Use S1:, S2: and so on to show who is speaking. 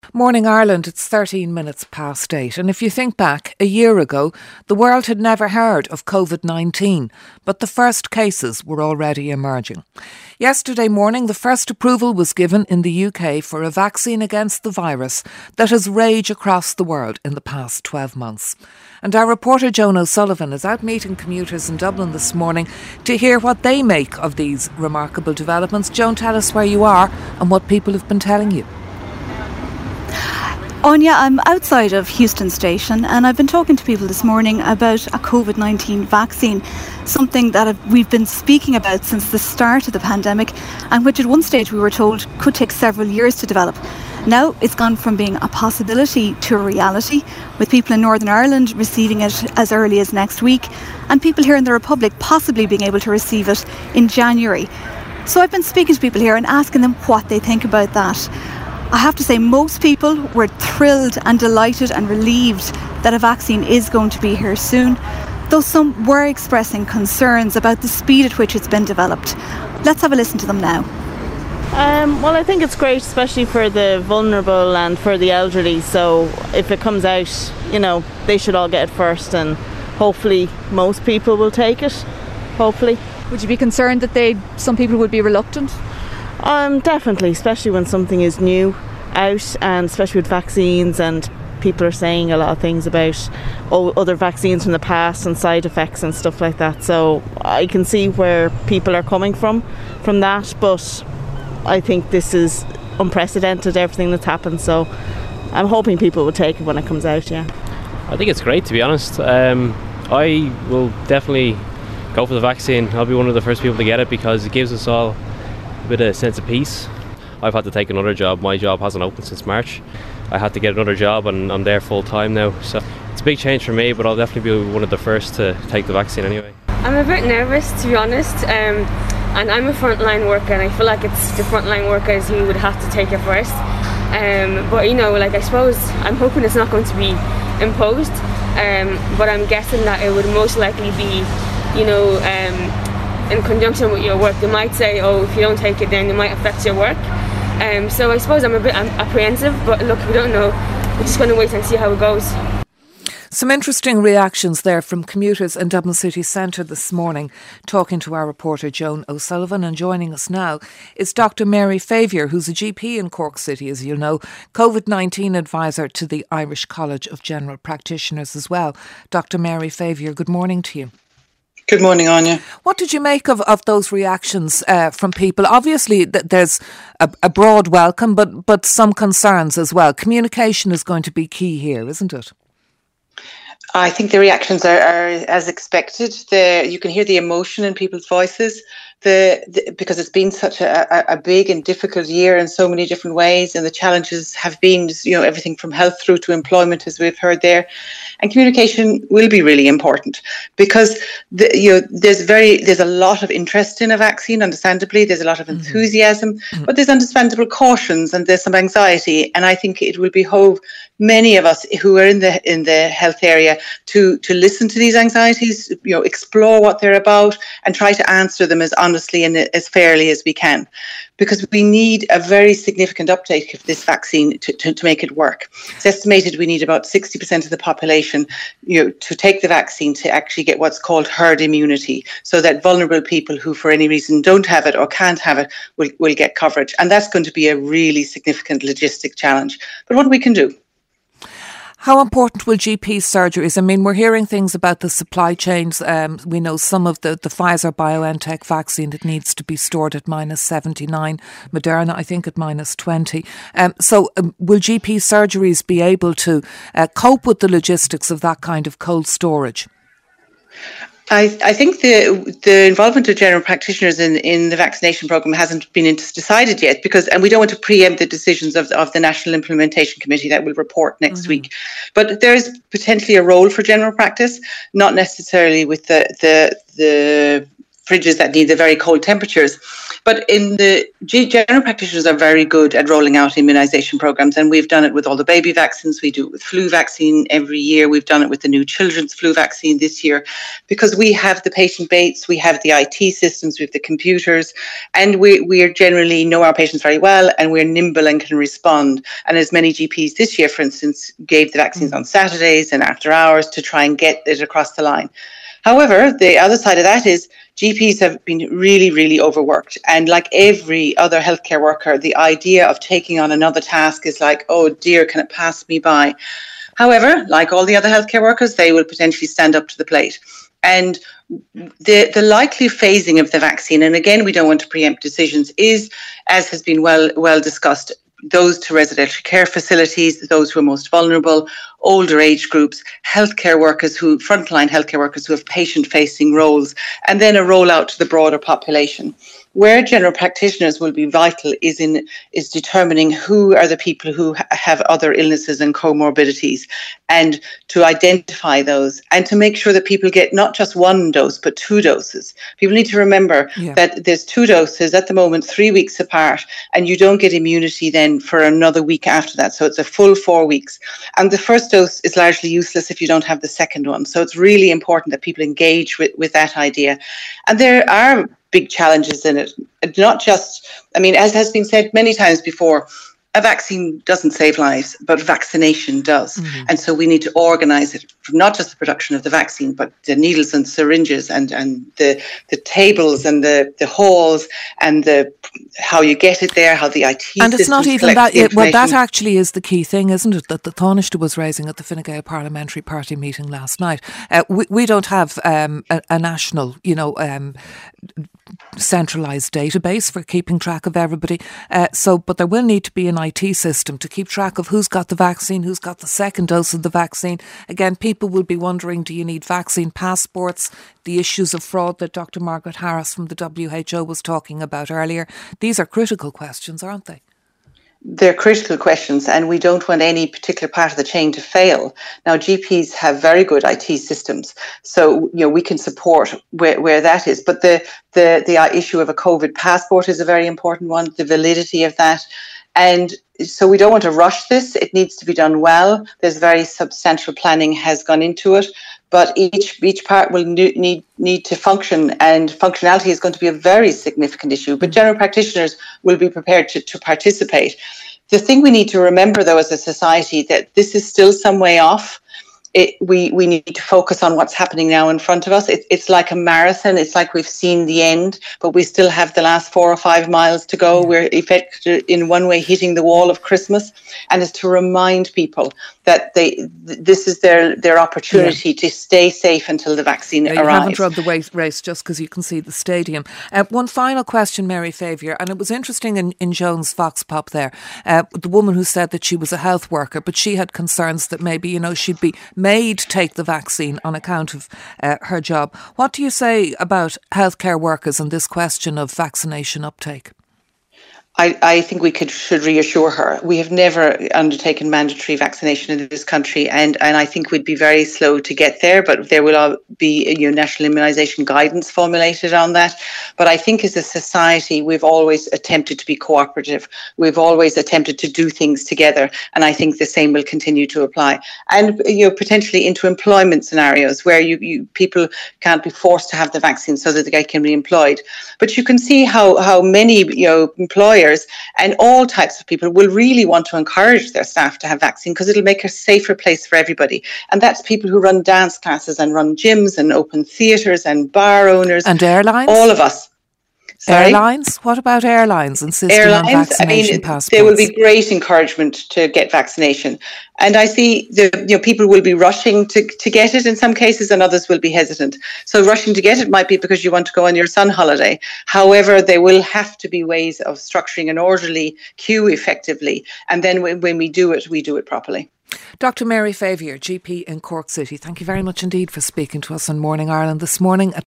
S1: Morning Ireland, it's 13 minutes past 8. And if you think back, a year ago, the world had never heard of COVID-19, but the first cases were already emerging. Yesterday morning, the first approval was given in the UK for a vaccine against the virus that has raged across the world in the past 12 months. And our reporter Joan O'Sullivan is out meeting commuters in Dublin this morning to hear what they make of these remarkable developments. Joan, tell us where you are and what people have been telling you.
S2: Anya, I'm outside of Heuston Station and I've been talking to people this morning about a COVID-19 vaccine, something that we've been speaking about since the start of the pandemic and which at one stage we were told could take several years to develop. Now it's gone from being a possibility to a reality, with people in Northern Ireland receiving it as early as next week and people here in the Republic possibly being able to receive it in January. So I've been speaking to people here and asking them what they think about that. I have to say most people were thrilled and delighted and relieved that a vaccine is going to be here soon, though some were expressing concerns about the speed at which it's been developed. Let's have a listen to them now.
S3: Well, I think it's great, especially for the vulnerable and for the elderly. So if it comes out, they should all get it first and hopefully most people will take it, hopefully.
S4: Would you be concerned that some people would be reluctant?
S3: Definitely, especially when something is new out and especially with vaccines and people are saying a lot of things about other vaccines from the past and side effects and stuff like that. So I can see where people are coming from that, but I think this is unprecedented, everything that's happened. So I'm hoping people will take it when it comes out, yeah.
S5: I think it's great, to be honest. I will definitely go for the vaccine. I'll be one of the first people to get it because it gives us all with a sense of peace. I've had to take another job. My job hasn't opened since March. I had to get another job and I'm there full time now. So it's a big change for me, but I'll definitely be one of the first to take the vaccine anyway.
S6: I'm a bit nervous, to be honest, and I'm a frontline worker and I feel like it's the frontline workers who would have to take it first. But I suppose I'm hoping it's not going to be imposed, but I'm guessing that it would most likely be, in conjunction with your work. They might say, if you don't take it then it might affect your work. So I suppose I'm a bit apprehensive, but look, we don't know. We're just going to wait and see how it goes.
S1: Some interesting reactions there from commuters in Dublin City Centre this morning, talking to our reporter Joan O'Sullivan. And joining us now is Dr Mary Favier, who's a GP in Cork City, as you'll know, COVID-19 advisor to the Irish College of General Practitioners as well. Dr Mary Favier, good morning to you.
S7: Good morning, Anya.
S1: What did you make of those reactions from people? Obviously, there's a broad welcome, but some concerns as well. Communication is going to be key here, isn't it?
S7: I think the reactions are as expected. You can hear the emotion in people's voices. Because it's been such a big and difficult year in so many different ways, and the challenges have been, everything from health through to employment, as we've heard there. And communication will be really important because there's a lot of interest in a vaccine. Understandably, there's a lot of enthusiasm, but there's understandable cautions and there's some anxiety. And I think it will behove many of us who are in the health area to listen to these anxieties, explore what they're about, and try to answer them as honestly and as fairly as we can, because we need a very significant uptake of this vaccine to make it work. It's estimated we need about 60% of the population, to take the vaccine to actually get what's called herd immunity, so that vulnerable people who for any reason don't have it or can't have it will get coverage. And that's going to be a really significant logistic challenge. But what we can do.
S1: How important will GP surgeries? I mean, we're hearing things about the supply chains. We know some of the Pfizer-BioNTech vaccine that needs to be stored at -79, Moderna, I think, at -20. So will GP surgeries be able to cope with the logistics of that kind of cold storage?
S7: I think the involvement of general practitioners in the vaccination programme hasn't been decided yet, and we don't want to preempt the decisions of the National Implementation Committee that will report next week. But there is potentially a role for general practice, not necessarily with the fridges that need the very cold temperatures. But general practitioners are very good at rolling out immunisation programmes, and we've done it with all the baby vaccines. We do it with flu vaccine every year. We've done it with the new children's flu vaccine this year, because we have the patient base, we have the IT systems, we have the computers, and we are generally know our patients very well, and we're nimble and can respond. And as many GPs this year, for instance, gave the vaccines on Saturdays and after hours to try and get it across the line. However, the other side of that is GPs have been really, really overworked. And like every other healthcare worker, the idea of taking on another task is like, oh dear, can it pass me by? However, like all the other healthcare workers, they will potentially stand up to the plate. And the likely phasing of the vaccine, and again, we don't want to preempt decisions, is, as has been well discussed, those to residential care facilities, those who are most vulnerable, older age groups, frontline healthcare workers who have patient-facing roles, and then a rollout to the broader population. Where general practitioners will be vital is determining who are the people who have other illnesses and comorbidities, and to identify those and to make sure that people get not just one dose but 2 doses. People need to remember that there's 2 doses at the moment, 3 weeks apart, and you don't get immunity then for another week after that. So it's a full 4 weeks. And the first dose is largely useless if you don't have the second one. So it's really important that people engage with that idea. And there are big challenges in it. Not just, as has been said many times before, a vaccine doesn't save lives, but vaccination does. Mm-hmm. And so we need to organise it from not just the production of the vaccine, but the needles and syringes and the tables and the halls and how you get it there, how the IT
S1: and it's not even that. Well, that actually is the key thing, isn't it? That the Taoiseach was raising at the Fine Gael Parliamentary Party meeting last night. We don't have a national, centralised database for keeping track of everybody. But there will need to be an IT system to keep track of who's got the vaccine, who's got the second dose of the vaccine. Again, people will be wondering, do you need vaccine passports? The issues of fraud that Dr. Margaret Harris from the WHO was talking about earlier. These are critical questions, aren't they?
S7: They're critical questions, and we don't want any particular part of the chain to fail. Now, GPs have very good IT systems, so we can support where that is. But the issue of a COVID passport is a very important one, the validity of that. And so we don't want to rush this. It needs to be done well. There's very substantial planning has gone into it, but each part will need to function, and functionality is going to be a very significant issue. But general practitioners will be prepared to participate. The thing we need to remember, though, as a society, that this is still some way off. We need to focus on what's happening now in front of us. It's like a marathon. It's like we've seen the end, but we still have the last 4 or 5 miles to go. We're effectively, in one way, hitting the wall of Christmas, and it's to remind people that this is their opportunity to stay safe until the vaccine arrives.
S1: You haven't run the race just because you can see the stadium. One final question, Mary Favier, and it was interesting in Joan's Vox Pop there, the woman who said that she was a health worker, but she had concerns that maybe, she'd be made take the vaccine on account of her job. What do you say about healthcare workers and this question of vaccination uptake?
S7: I think we should reassure her. We have never undertaken mandatory vaccination in this country, and I think we'd be very slow to get there, but there will be national immunisation guidance formulated on that. But I think as a society, we've always attempted to be cooperative. We've always attempted to do things together, and I think the same will continue to apply. And potentially into employment scenarios where people can't be forced to have the vaccine so that they can be employed. But you can see how many employers and all types of people will really want to encourage their staff to have vaccine, because it'll make a safer place for everybody. And that's people who run dance classes and run gyms and open theatres and bar owners.
S1: And airlines?
S7: All of us. Sorry?
S1: Airlines? What about airlines insisting on vaccination passports?
S7: There will be great encouragement to get vaccination. And I see people will be rushing to get it in some cases, and others will be hesitant. So rushing to get it might be because you want to go on your sun holiday. However, there will have to be ways of structuring an orderly queue effectively. And then when we do it properly.
S1: Dr. Mary Favier, GP in Cork City, thank you very much indeed for speaking to us on Morning Ireland this morning.